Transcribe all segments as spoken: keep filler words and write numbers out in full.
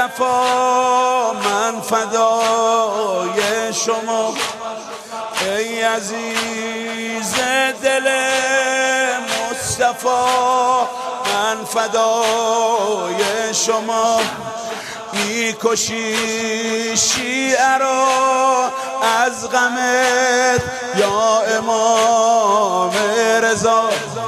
مصطفی من فدای شما، ای عزیز دل مصطفی من فدای شما. میکشی شیعه را از غمت یا امام رضا،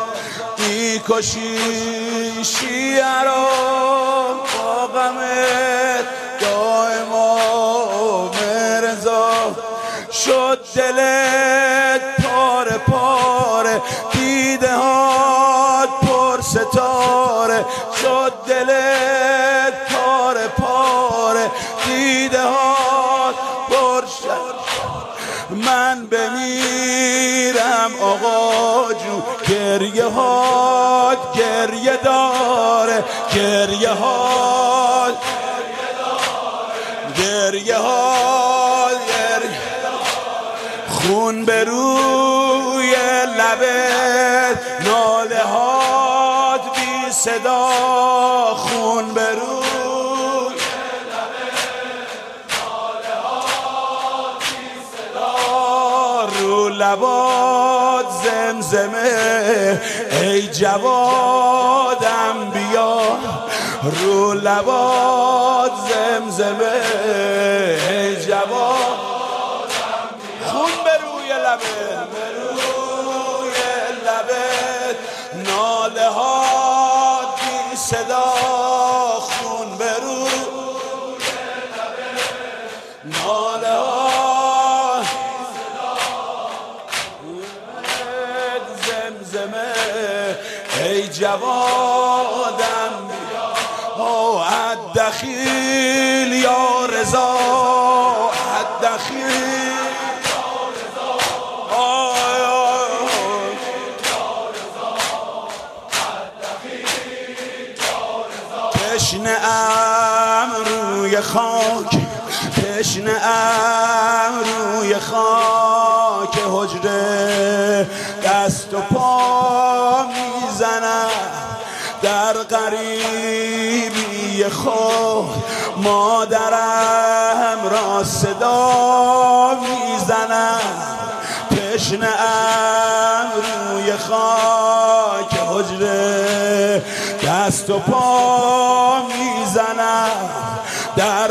میکشی شیعه را با غمت یا امام رضا. شد دلت پاره پاره، دیده هات پر ستاره، شد دلت پاره پاره، دیده هات پر شد. من بمیرم آقا جو، گریه هات گریه داره، گریه هات گریه هات گریه، خون به روی لبت، ناله هات بی صدا، خون به روی لبت، ناله هات بی صدا، رو لبات زمزمه ای جوادم بیا، رو لبات زمزمه ای جواد، خون به روی لبت، به روی لبت، ناله هات بی صدا، خون به روی لبت، ناله هات بی صدا، زمزمه ای جوادم بیا. او الدخیل یا رضا، الدخیل تشنه ام روی خاک، تشنه ام روی خاک حجره، دست و پا میزنم در غریبی خود، مادرم را صدا میزنم. تشنه ام روی خاک حجره، دست و پا میزنم در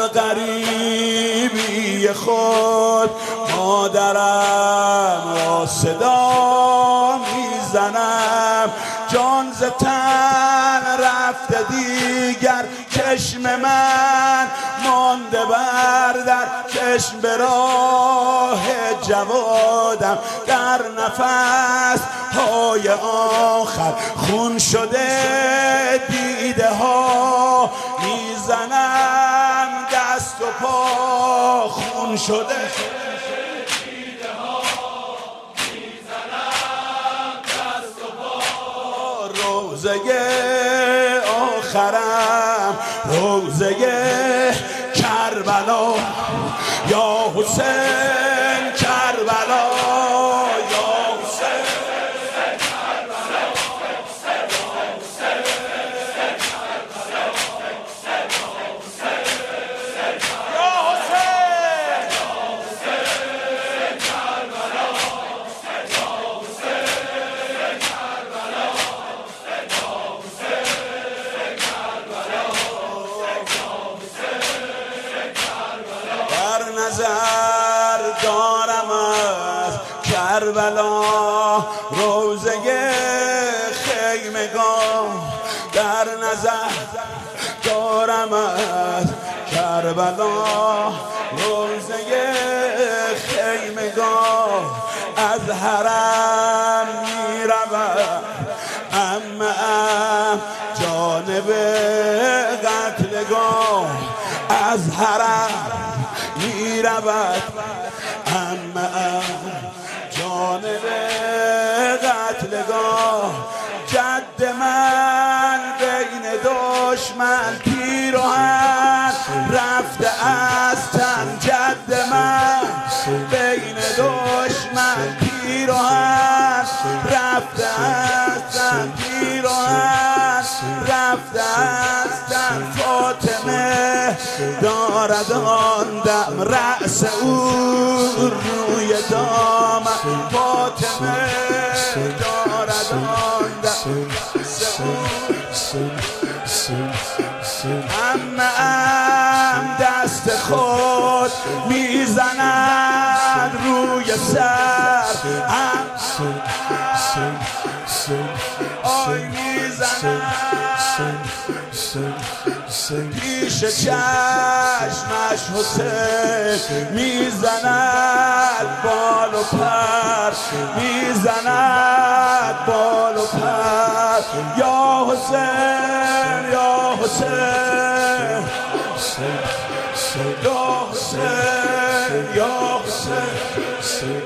غریبی خود، مادرم را صدا میزنم. جان ز تن رفته دیگر، چشم من مانده بر در، چشم به راه جوادم، در نفس های آخر خون شده دیده ها میزنم، دست و پا خون شده دیده ها میزنم، دست و پا. روزه آخرم روزه کربلا، یا حسین کربلا، یا حسین کربلا، یا نظر دارم از کربلا، روزه خیمگاه، در نظر دارم از کربلا، روزه خیمگاه. از حرم می رود امم جانب قتلگاه، از حرم می رود امم جانب قتلگاه. جد من بین دشمن پیراهن رفته از تن، جد من بین دشمن پیراهن رفته از تن، پیراهن رفته از تن. فاطمه دارد آن دم رأس او روی دامم فاطمه دارد آن دم رأس او عمه ام دست خود میزند روی سر آی میزند پیش چشمش حسین میزند بال و پر میزند بال و پر یا حسین یا حسین یا حسین یا حسین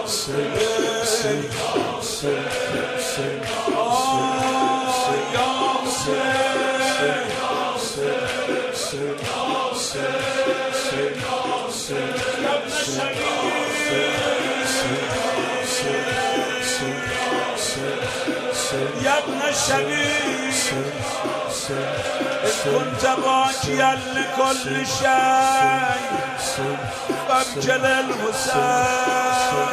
يا ابن الشبيب إن كنت باكيا لكل شيء فابجل الحسين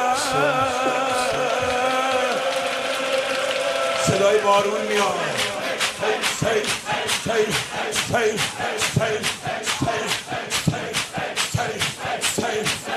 صدای بارون میاد سیل سیل سیل سیل سیل سیل سیل